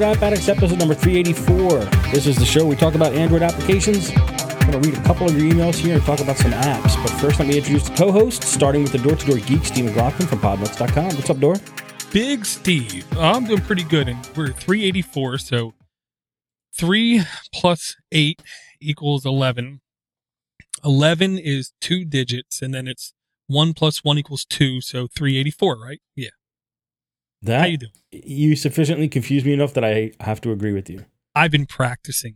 Android App Addicts, episode number 384. This is the show we talk about Android applications. I'm going to read a couple of your emails here and talk about some apps. But first, let me introduce the co-host, starting with the door-to-door geek, Steve McLaughlin from Podnuts.com. What's up, Door? Big Steve. I'm doing pretty good, and we're 384, so 3 plus 8 equals 11. 11 is 2 digits, and then it's 1 plus 1 equals 2, so 384, right? Yeah. How you doing? You sufficiently confused me enough that I have to agree with you. I've been practicing.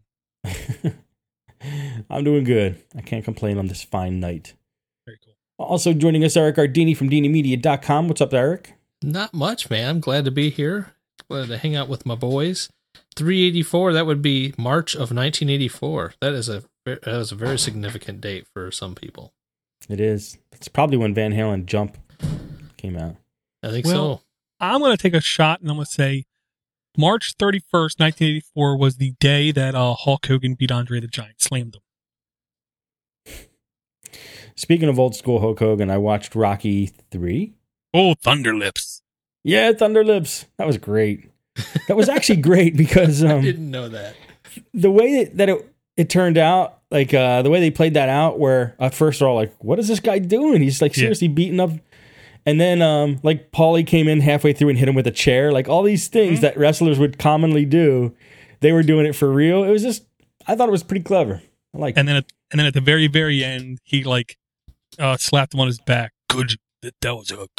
I'm doing good. I can't complain on this fine night. Very cool. Also joining us, Eric Ardini from DiniMedia.com. What's up, Eric? Not much, man. I'm glad to be here. Glad to hang out with my boys. 384, that would be March of 1984. That was a very significant date for some people. It is. It's probably when Van Halen Jump came out. I think Well, so. I'm going to take a shot, and I'm going to say March 31st, 1984 was the day that Hulk Hogan beat Andre the Giant, slammed him. Speaking of old school Hulk Hogan, I watched Rocky 3. Oh, Thunderlips. Yeah, Thunderlips. That was great. That was actually great because I didn't know that. the way that it turned out, like the way they played that out, where at first they're all like, what is this guy doing? He's like seriously beating up. And then like Paulie came in halfway through and hit him with a chair. Like all these things that wrestlers would commonly do, they were doing it for real. It was just, I thought it was pretty clever. I like And then at the very, very end, he like slapped him on his back. Good. That was a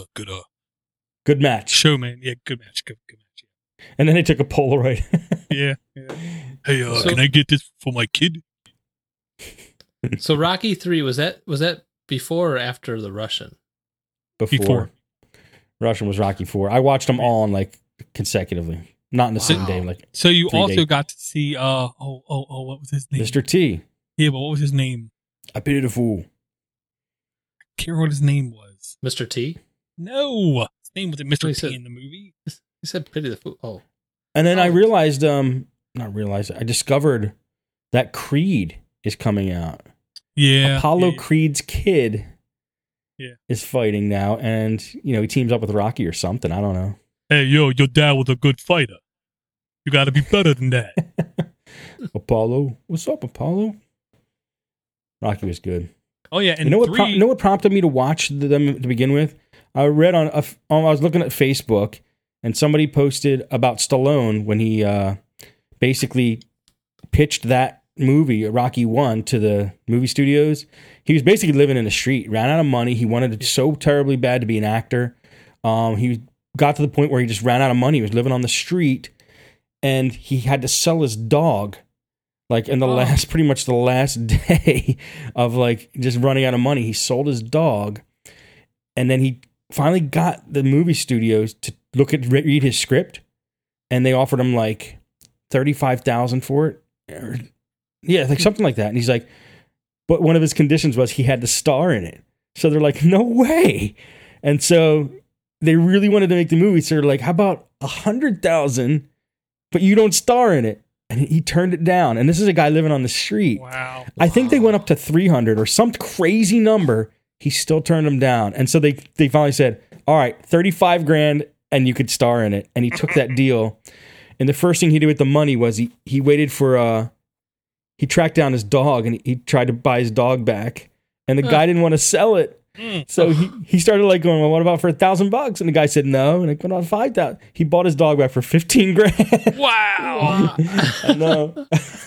good match. show, man. Yeah, good match. Good match. And then they took a Polaroid. Yeah. Hey, can I get this for my kid? So Rocky 3, was that before or after the Russian? Before. Russian was Rocky 4. I watched them all in like consecutively. Not in the same day. Like So you 3 also days. got to see what was his name? Mr. T. Yeah, but what was his name? I pity the fool. I can't remember what his name was. Mr. T? No, his name wasn't Mr. He T said- in the movie. He said pity the fool. Oh. And then I Oh. realized, I discovered that Creed is coming out. Yeah, Apollo yeah. Creed's kid Yeah. is fighting now, and he teams up with Rocky or something. I don't know. Hey, your dad was a good fighter. You got to be better than that. Apollo, what's up, Apollo? Rocky was good. Oh yeah, and You know what? 3. You know what prompted me to watch them to begin with? I read I was looking at Facebook, and somebody posted about Stallone when he basically pitched that movie, Rocky 1, to the movie studios. He was basically living in the street, ran out of money. He wanted it so terribly bad to be an actor. He got to the point where he just ran out of money. He was living on the street, and he had to sell his dog. Like in pretty much the last day of like just running out of money, he sold his dog, and then he finally got the movie studios to read his script, and they offered him like $35,000 for it, like something like that. And he's like, but one of his conditions was he had to star in it. So they're like, no way. And so they really wanted to make the movie. So they're like, how about $100,000, but you don't star in it? And he turned it down. And this is a guy living on the street. Wow. I think they went up to 300 or some crazy number. He still turned them down. And so they finally said, all right, $35,000 and you could star in it. And he took that deal. And the first thing he did with the money was he waited for, he tracked down his dog and he tried to buy his dog back. And the guy didn't want to sell it. So he started like going, well, what about for $1,000? And the guy said no. And like, what about 5,000? He bought his dog back for $15,000. Wow. I know.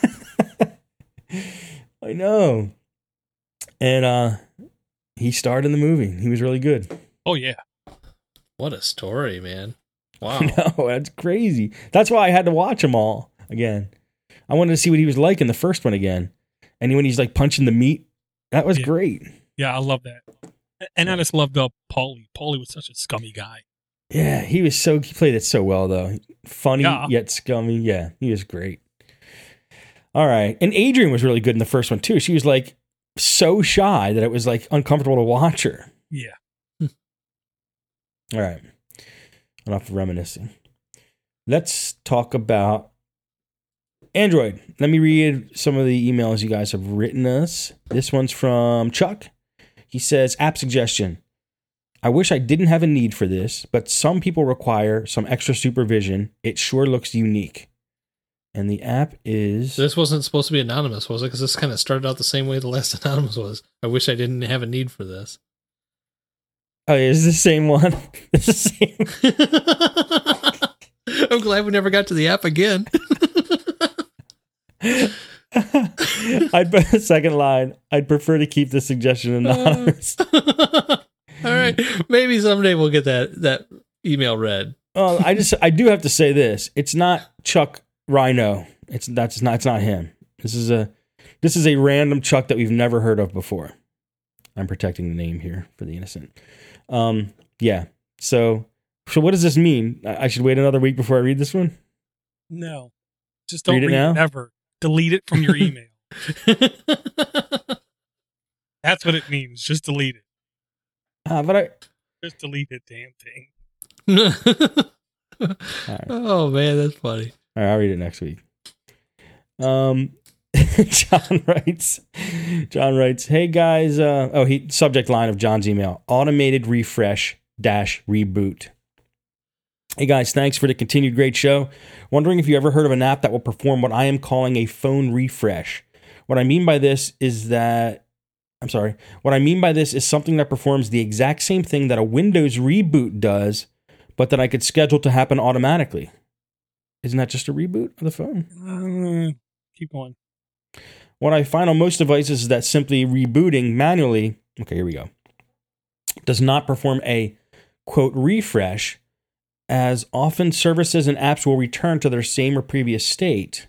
I know. And he starred in the movie. He was really good. Oh yeah. What a story, man. Wow. No, that's crazy. That's why I had to watch them all again. I wanted to see what he was like in the first one again. And when he's like punching the meat, that was great. Yeah, I love that. And I just loved Paulie. Paulie was such a scummy guy. Yeah, he played it so well though. Funny yet scummy. Yeah, he was great. All right. And Adrian was really good in the first one too. She was like so shy that it was like uncomfortable to watch her. Yeah. All right. Enough reminiscing. Let's talk about Android. Let me read some of the emails you guys have written us. This one's from Chuck. He says, app suggestion. I wish I didn't have a need for this, but some people require some extra supervision. It sure looks unique. And the app is... This wasn't supposed to be anonymous, was it? Because this kind of started out the same way the last anonymous was. I wish I didn't have a need for this. Oh, yeah, it's the same one. It's the same. I'm glad we never got to the app again. I'd put the second line. I'd prefer to keep the suggestion anonymous. All right. Maybe someday we'll get that email read. I do have to say this. It's not Chuck Rhino. It's not him. This is a random Chuck that we've never heard of before. I'm protecting the name here for the innocent. Yeah. So what does this mean? I should wait another week before I read this one? No. Just don't read it now? ever. Delete it from your email. That's what it means. Just delete it. Just delete the damn thing. Right. Oh man, that's funny. All right, I'll read it next week. John writes, hey guys, subject line of John's email, automated refresh -reboot. Hey guys, thanks for the continued great show. Wondering if you ever heard of an app that will perform what I am calling a phone refresh. What I mean by this is something that performs the exact same thing that a Windows reboot does, but that I could schedule to happen automatically. Isn't that just a reboot of the phone? Keep going. What I find on most devices is that simply rebooting manually, okay, here we go, does not perform a, quote, refresh, as often services and apps will return to their same or previous state.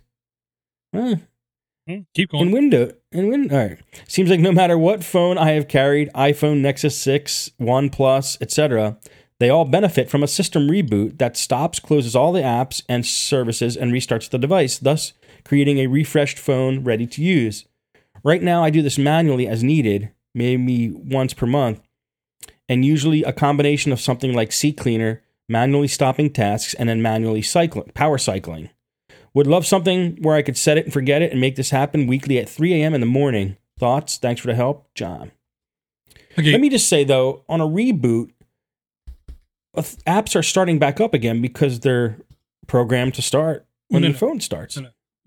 Keep going. All right. Seems like no matter what phone I have carried, iPhone, Nexus 6, OnePlus, etc., they all benefit from a system reboot that stops, closes all the apps and services, and restarts the device, thus creating a refreshed phone ready to use. Right now, I do this manually as needed, maybe once per month, and usually a combination of something like CCleaner, manually stopping tasks, and then manually power cycling. Would love something where I could set it and forget it and make this happen weekly at 3 a.m. in the morning. Thoughts? Thanks for the help, John. Okay. Let me just say, though, on a reboot, apps are starting back up again because they're programmed to start when the phone starts.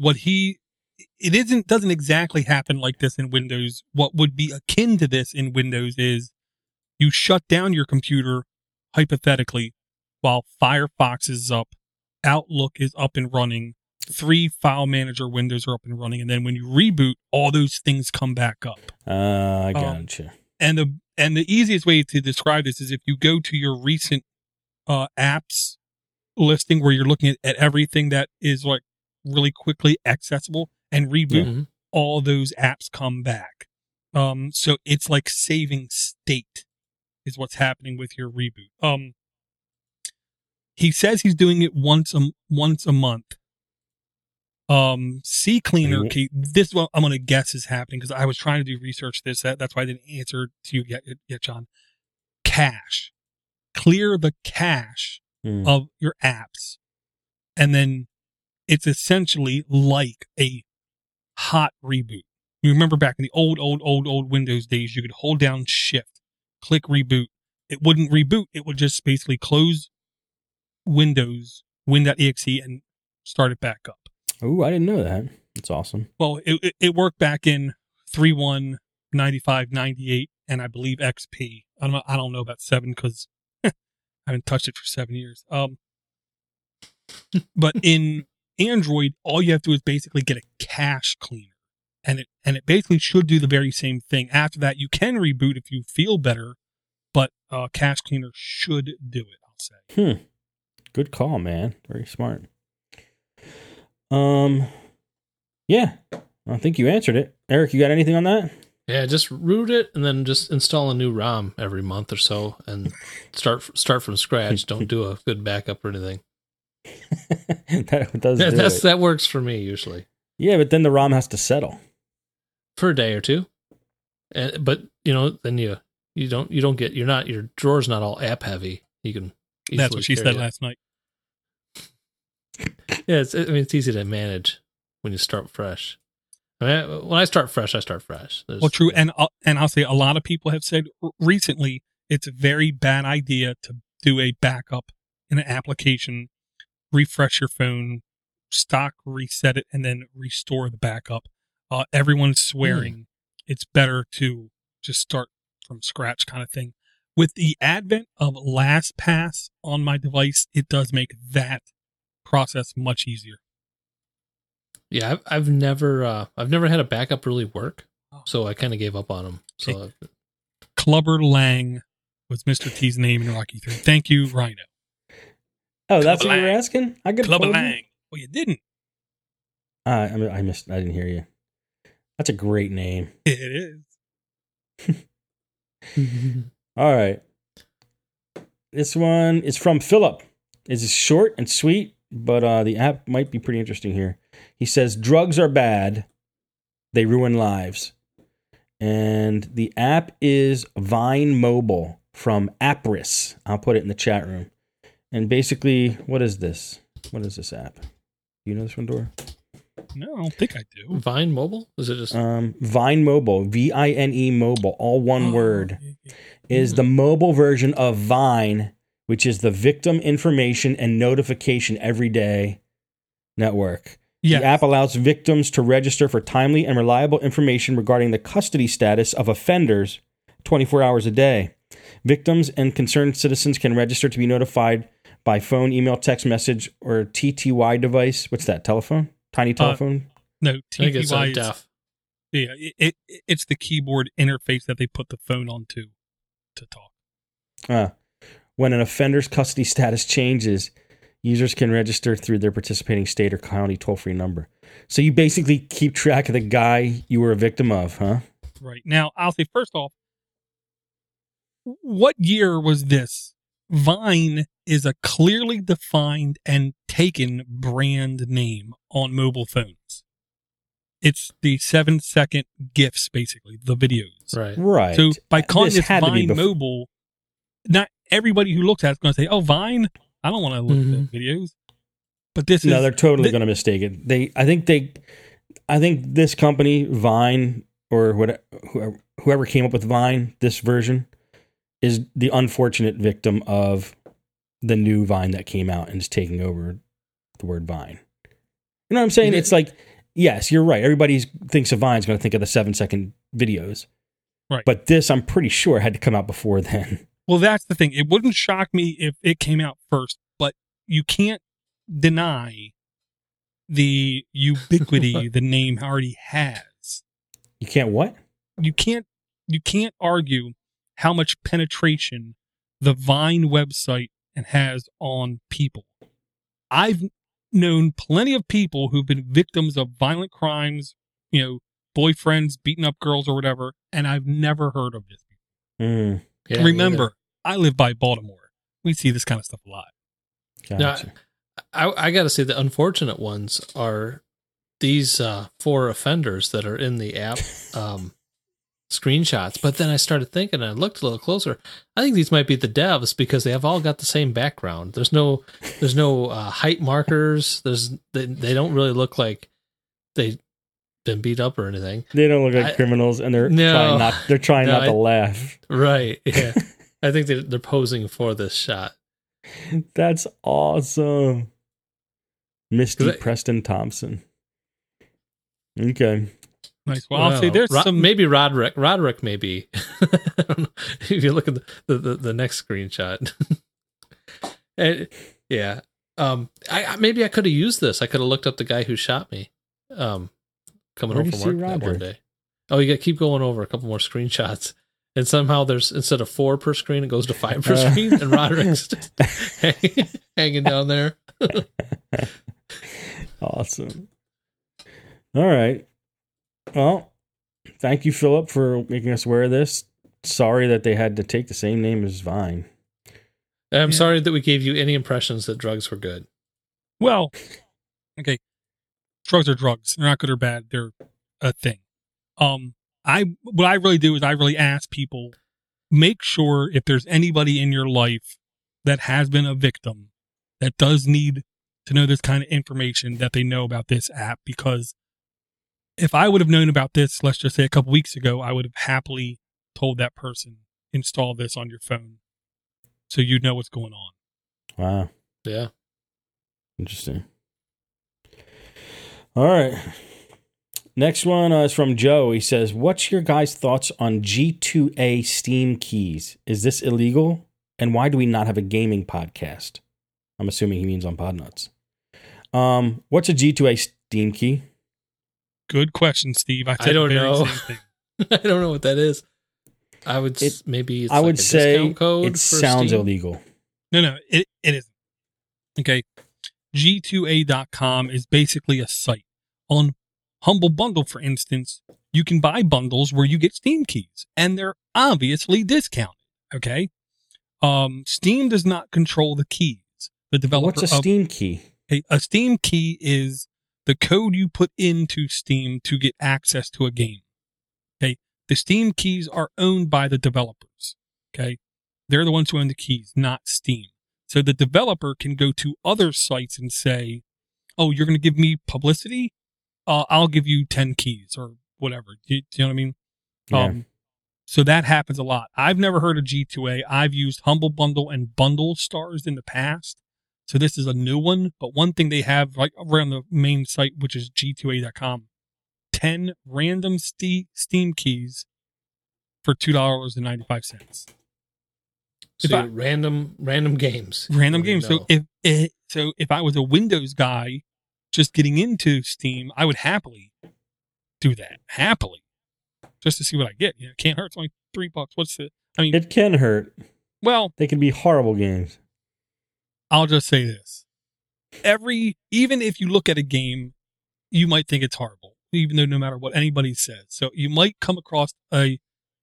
Doesn't exactly happen like this in Windows. What would be akin to this in Windows is you shut down your computer, hypothetically, while Firefox is up, Outlook is up and running, 3 file manager windows are up and running, and then when you reboot, all those things come back up. I gotcha. And the easiest way to describe this is if you go to your recent apps listing where you're looking at everything that is like really quickly accessible and reboot, all those apps come back. So it's like saving state is what's happening with your reboot. He says he's doing it once a month. CCleaner, this is what I'm going to guess is happening because I was trying to do research this. That's why I didn't answer to you yet, John. Cache. Clear the cache of your apps. And then it's essentially like a hot reboot. You remember back in the old Windows days, you could hold down Shift, click reboot. It wouldn't reboot. It would just basically close Windows, win.exe, and start it back up. Oh, I didn't know that. That's awesome. Well, it worked back in 3.1, 95, 98, and I believe XP. I don't know about 7 because I haven't touched it for 7 years. But in Android, all you have to do is basically get a cache cleaner, and it basically should do the very same thing. After that, you can reboot if you feel better, but cache cleaner should do it, I'll say. Good call, man. Very smart. Yeah, I think you answered it. Eric, you got anything on that? Yeah, just root it and then just install a new ROM every month or so and start from scratch. Don't do a good backup or anything. That works for me usually. Yeah, but then the ROM has to settle for a day or two. But then your drawer's not all app heavy. You can. That's what she said last night. Yeah, it's easy to manage when you start fresh. When I start fresh, I start fresh. Well, true, and I'll say a lot of people have said recently it's a very bad idea to do a backup in an application, refresh your phone, stock reset it, and then restore the backup. Everyone's swearing it's better to just start from scratch kind of thing. With the advent of LastPass on my device, it does make that process much easier. Yeah, I've never had a backup really work, so I kind of gave up on them. So Clubber Lang was Mr. T's name in Rocky 3. Thank you, Rhino. Oh, that's what you were asking? I could Clubber Lang. Well, you didn't. I missed. I didn't hear you. That's a great name. It is. All right. This one is from Philip. It's short and sweet, but the app might be pretty interesting here. He says, drugs are bad. They ruin lives. And the app is Vine Mobile from Appriss. I'll put it in the chat room. And basically, what is this? What is this app? You know this one, Dora? No, I don't think I do. Vine Mobile? Is it just Vine Mobile, VINE Mobile, all one word, is the mobile version of Vine, which is the Victim Information and Notification Everyday network. Yes. The app allows victims to register for timely and reliable information regarding the custody status of offenders 24 hours a day. Victims and concerned citizens can register to be notified by phone, email, text message, or TTY device. What's that, telephone? Tiny telephone? No, I think it's TTY is deaf. Yeah, it's the keyboard interface that they put the phone onto to talk. When an offender's custody status changes, users can register through their participating state or county toll-free number. So you basically keep track of the guy you were a victim of, huh? Right. Now, I'll say first off, what year was this? Vine is a clearly defined and taken brand name on mobile phones. It's the 7-second GIFs, basically, the videos. Right. So by calling this Vine Mobile, not everybody who looks at it's going to say, "Oh, Vine, I don't want to look at the videos." But this is they're totally going to mistake it. I think this company, Vine, or whoever came up with Vine, this version, is the unfortunate victim of the new Vine that came out and is taking over the word Vine. You know what I'm saying? It's like, yes, you're right. Everybody thinks of Vine's going to think of the 7-second videos. Right. But this, I'm pretty sure, had to come out before then. Well, that's the thing. It wouldn't shock me if it came out first, but you can't deny the ubiquity the name already has. You can't what? You can't argue how much penetration the Vine website has on people. I've known plenty of people who've been victims of violent crimes, boyfriends beating up girls or whatever, and I've never heard of this. Yeah, remember, I live by Baltimore. We see this kind of stuff a lot. Gotcha. Now, I got to say the unfortunate ones are these 4 offenders that are in the app screenshots. But then I started thinking, and I looked a little closer. I think these might be the devs because they have all got the same background. There's no height markers. They don't really look like they've been beat up or anything. They don't look like criminals, and they're trying not to laugh. Right. Yeah. I think they're posing for this shot. That's awesome. Misty Preston Thompson. Okay. Nice. Well, I'll say there's some... Maybe Roderick. Roderick, maybe. I don't know. If you look at the next screenshot. Yeah. Maybe I could have used this. I could have looked up the guy who shot me coming home from work that one day. Oh, you got to keep going over a couple more screenshots. And somehow there's, instead of 4 per screen, it goes to 5 per screen. And Roderick's hanging down there. Awesome. All right. Well, thank you, Philip, for making us aware of this. Sorry that they had to take the same name as Vine. I'm sorry that we gave you any impressions that drugs were good. Well, okay. Drugs are drugs. They're not good or bad. They're a thing. What I really do is I really ask people, make sure if there's anybody in your life that has been a victim that does need to know this kind of information, that they know about this app, because if I would have known about this, let's just say a couple weeks ago, I would have happily told that person install this on your phone so you know what's going on. Wow. Yeah. Interesting. All right. Next one is from Joe. He says, what's your guys' thoughts on G2A Steam keys? Is this illegal? And why do we not have a gaming podcast? I'm assuming he means on Podnuts. What's a G2A Steam key? Good question, Steve. I don't know. I don't know what that is. I would maybe it's I would a say discount code it for sounds Steam? illegal. No, it isn't. Okay. G2A.com is basically a site. On Humble Bundle, for instance, you can buy bundles where you get Steam keys, and they're obviously discounted. Okay. Steam does not control the keys. The developer. What's a Steam key? A Steam key is the code you put into Steam to get access to a game. Okay. The Steam keys are owned by the developers. Okay. They're the ones who own the keys, not Steam. So the developer can go to other sites and say, oh, you're going to give me publicity? I'll give you 10 keys or whatever. Do you know what I mean? Yeah. So that happens a lot. I've never heard of G2A. I've used Humble Bundle and Bundle Stars in the past. So this is a new one. But one thing they have right around the main site, which is G2A.com, 10 random Steam keys for $2.95. So random games. Random games. No. So if I was a Windows guy just getting into Steam, I would happily do that. Happily. Just to see what I get. You know, it can't hurt. It's only $3. What's the It can hurt. Well, they can be horrible games. I'll just say this. Even if you look at a game, you might think it's horrible, even though no matter what anybody says. So you might come across a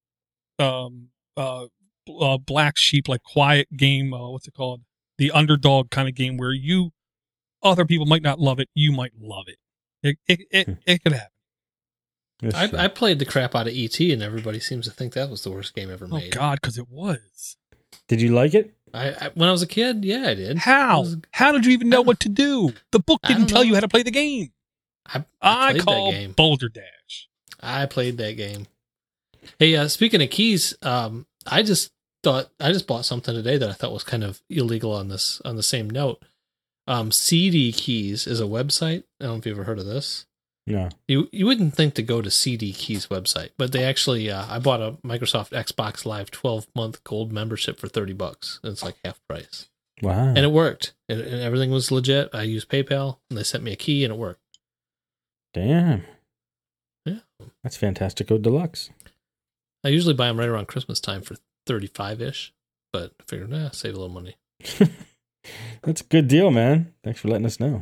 black sheep, like quiet game. What's it called? The underdog kind of game where other people might not love it. You might love it. It could happen. I played the crap out of E.T. and everybody seems to think that was the worst game ever made. Oh God, because it was. Did you like it? I when I was a kid, yeah, I did. How? How did you even know what to do? The book didn't tell you how to play the game. I call that game Boulder Dash. I played that game. Hey, speaking of keys, I just bought something today that I thought was kind of illegal on the same note. CD Keys is a website. I don't know if you've ever heard of this. No. You wouldn't think to go to CD Keys website, but they actually I bought a Microsoft Xbox Live 12-month gold membership for $30, and it's like half price. Wow. And it worked. And everything was legit. I used PayPal, and they sent me a key, and it worked. Damn. Yeah. That's Fantastico Deluxe. I usually buy them right around Christmas time for $35-ish, but I figured, save a little money. That's a good deal, man. Thanks for letting us know.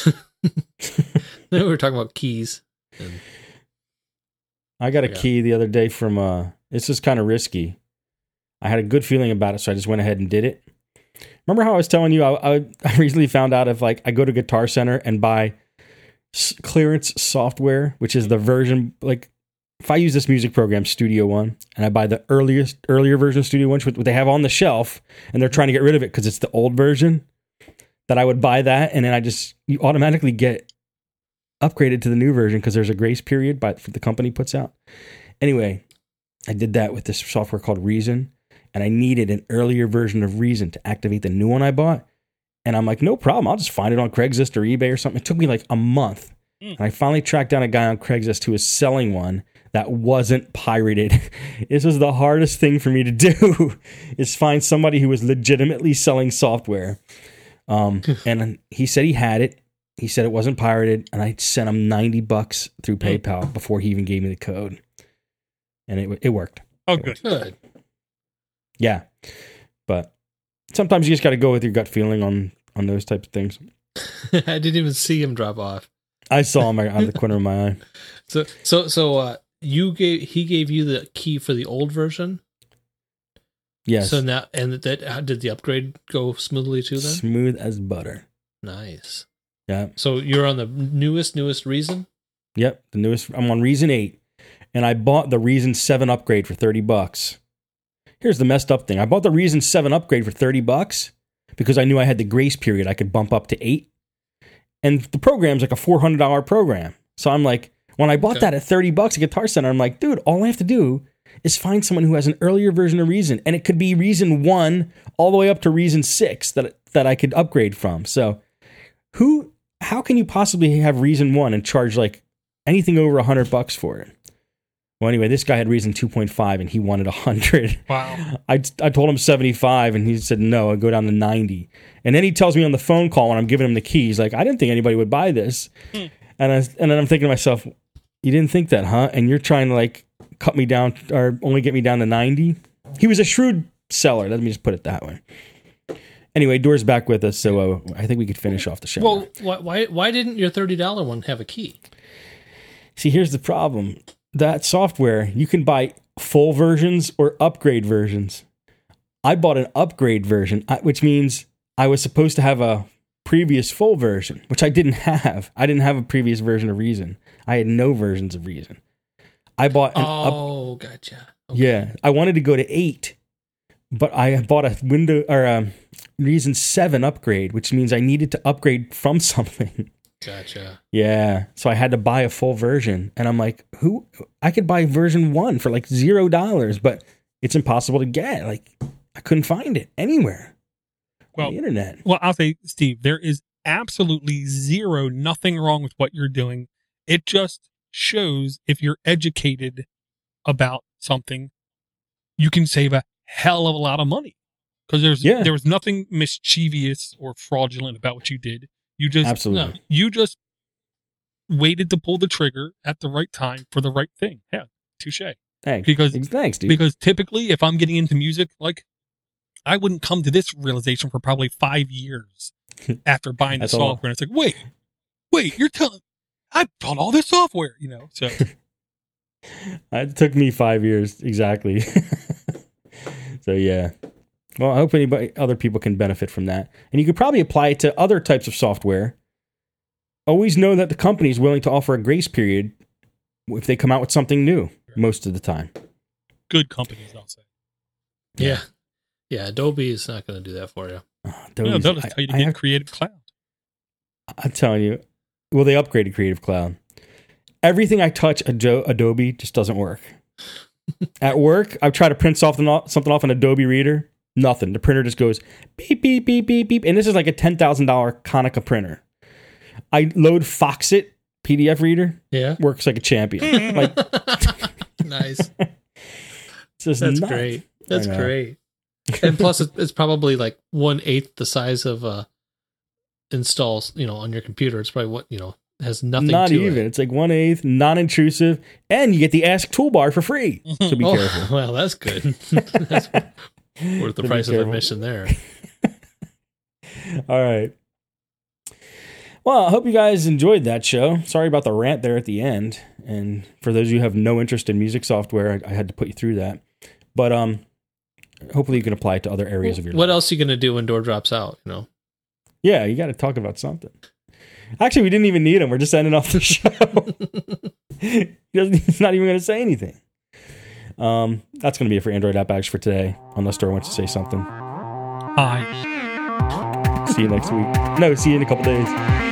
We were talking about keys. And I got a key the other day from, it's just kind of risky. I had a good feeling about it, so I just went ahead and did it. Remember how I was telling you, I recently found out if I go to Guitar Center and buy clearance software, which is the version, if I use this music program, Studio One, and I buy the earlier version of Studio One, which they have on the shelf, and they're trying to get rid of it because it's the old version, that I would buy that, and then you automatically get upgraded to the new version because there's a grace period the company puts out. Anyway, I did that with this software called Reason, and I needed an earlier version of Reason to activate the new one I bought. And I'm like, no problem. I'll just find it on Craigslist or eBay or something. It took me like a month. And I finally tracked down a guy on Craigslist who was selling one that wasn't pirated. This was the hardest thing for me to do, is find somebody who was legitimately selling software. And he said he had it. He said it wasn't pirated, and I sent him $90 through PayPal before he even gave me the code. And it worked. Oh, good. Yeah. But sometimes you just got to go with your gut feeling on those types of things. I didn't even see him drop off. I saw him out of the corner of my eye. So he gave you the key for the old version? Yes. So now, and did the upgrade go smoothly too then? Smooth as butter. Nice. Yeah. So you're on the newest Reason? Yep, the newest. I'm on Reason 8, and I bought the Reason 7 upgrade for $30. Here's the messed up thing: I bought the Reason 7 upgrade for $30 because I knew I had the grace period. I could bump up to 8, and the program's like a $400 program. So I'm like, when I bought that at $30 at Guitar Center, I'm like, dude, all I have to do is find someone who has an earlier version of Reason. And it could be Reason 1 all the way up to Reason 6 that I could upgrade from. So how can you possibly have Reason 1 and charge like anything over $100 for it? Well, anyway, this guy had Reason 2.5 and he wanted 100. Wow. I told him 75 and he said, no, I'll go down to 90. And then he tells me on the phone call when I'm giving him the keys, like, I didn't think anybody would buy this. And then I'm thinking to myself, you didn't think that, huh? And you're trying to like cut me down or only get me down to 90. He was a shrewd seller. Let me just put it that way. Anyway, Door's back with us, so I think we could finish off the show. Well, why didn't your $30 one have a key? See, here's the problem. That software, you can buy full versions or upgrade versions. I bought an upgrade version, which means I was supposed to have a previous full version, which I didn't have. I didn't have a previous version of Reason. I had no versions of Reason. I bought an gotcha. Okay. Yeah, I wanted to go to 8, but I bought a Reason 7 upgrade, which means I needed to upgrade from something. Gotcha. Yeah, so I had to buy a full version, and I'm like, I could buy version 1 for like $0, but it's impossible to get. Like, I couldn't find it anywhere on the internet. Well, I'll say, Steve, there is absolutely nothing wrong with what you're doing. It just shows if you're educated about something, you can save a hell of a lot of money because there was nothing mischievous or fraudulent about what you did. You just waited to pull the trigger at the right time for the right thing. Yeah, touche. Thanks, dude. Because typically, if I'm getting into music, like I wouldn't come to this realization for probably 5 years after buying the software. And it's like, wait, you're telling I bought all this software, So it took me 5 years exactly. So yeah. Well, I hope other people can benefit from that. And you could probably apply it to other types of software. Always know that the company is willing to offer a grace period if they come out with something new most of the time. Good companies, I'll say. Yeah. Yeah, Adobe is not going to do that for you. They'll just tell you to get Creative Cloud. I'm telling you. Well, they upgraded Creative Cloud. Everything I touch Adobe just doesn't work. At work, I've tried to print something off an Adobe Reader. Nothing. The printer just goes beep, beep, beep, beep, beep. And this is like a $10,000 Konica printer. I load Foxit PDF reader. Yeah. Works like a champion. Like, nice. That's nuts. Great. That's great. And plus, it's probably like 1/8 the size of installs, on your computer. It's probably has nothing Not to even. it. It's like 1/8, non-intrusive, and you get the Ask toolbar for free. So be careful. Well, that's good. That's worth the price of admission there. All right. Well, I hope you guys enjoyed that show. Sorry about the rant there at the end. And for those of you who have no interest in music software, I had to put you through that. But hopefully you can apply it to other areas of your life. What else are you going to do when Door drops out, Yeah, you got to talk about something. Actually, we didn't even need him. We're just ending off the show. He's not even going to say anything. That's going to be it for Android App Addicts for today, unless Door wants to say something. Bye. See you next week. No, see you in a couple days.